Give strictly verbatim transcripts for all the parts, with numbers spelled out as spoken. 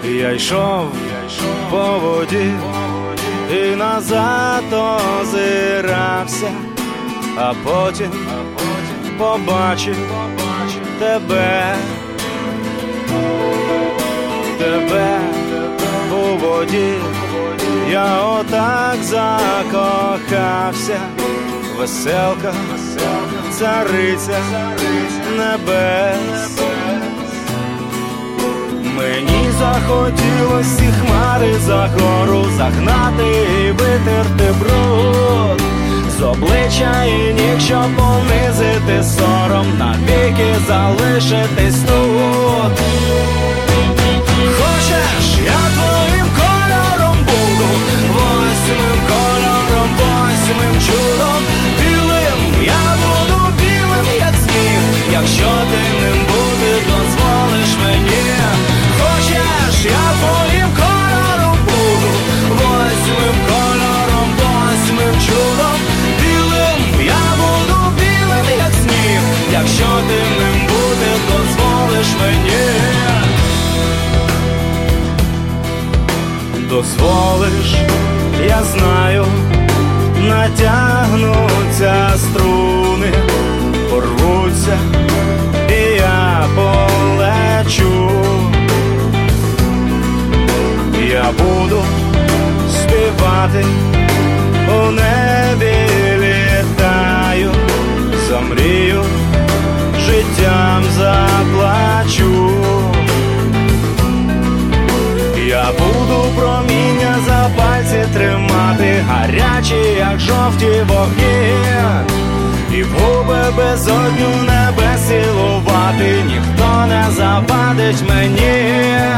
Я йшов по воді і назад озирався, а потім побачив тебе, тебе у воді. Я отак закохався, веселка, цариця небес. Мені захотілось ці хмари за гору загнати і витерти бруд з обличчя і ніг, щоб понизити сором, навіки залишитись тут. Хочеш, я твоїм кольором буду, восьмим кольором, восьмим чудом, білим, я буду білим, як сніг, якщо ти ним бути дозволиш мені. Хочеш, я твоїм кольором буду, восьмим кольором, восьмим чудом, білим, я буду білим, як сніг, якщо ти ним бути дозволиш мені. Дозволиш, я знаю, натягнуться струни, порвуться, і я полечу. Я буду співати, у небі літаю, за мрію життям заплачу. Я буду проміння за пальці тримати, гарячі, як жовті вогні, і в губи безодню небес цілувати, ніхто не завадить мені.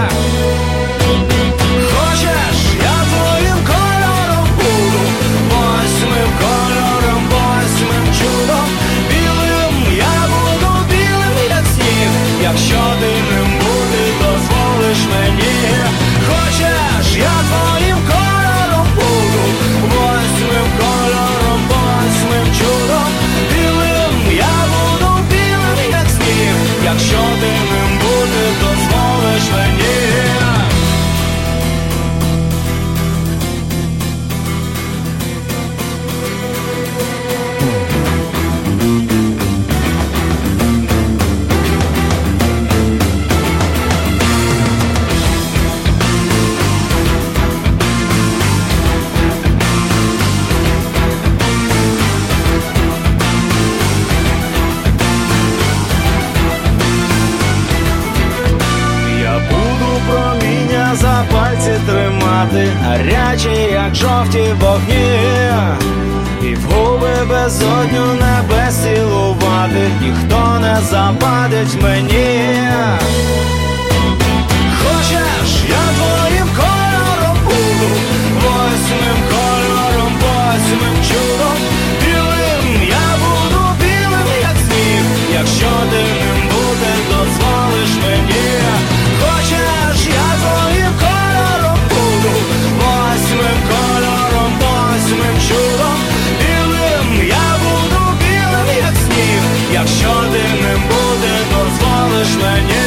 Хочеш, я твоїм кольором буду, восьмим кольором, восьмим чудом, білим, я буду білим, як сніг, якщо ти ним бути дозволиш мені. Хочеш, я твоїм кольором буду, восьмим кольором, восьмим чудом, білим, я буду білим, як сніг, якщо ти ним бути дозволиш мені. За пальці тримати, гарячі, як жовті вогні, і в губи безодню небес цілувати, ніхто не завадить мені. Хочеш, я твоїм кольором буду, восьмим кольором, восьмим чудом, білим, я буду білим, як сніг, якщо ти ним бути дозволиш мені. Хочеш, я твоїм кольором буду, восьмим кольором, восьмим чудом, білим, я буду білим, як сніг, якщо ти ним бути дозволиш мені.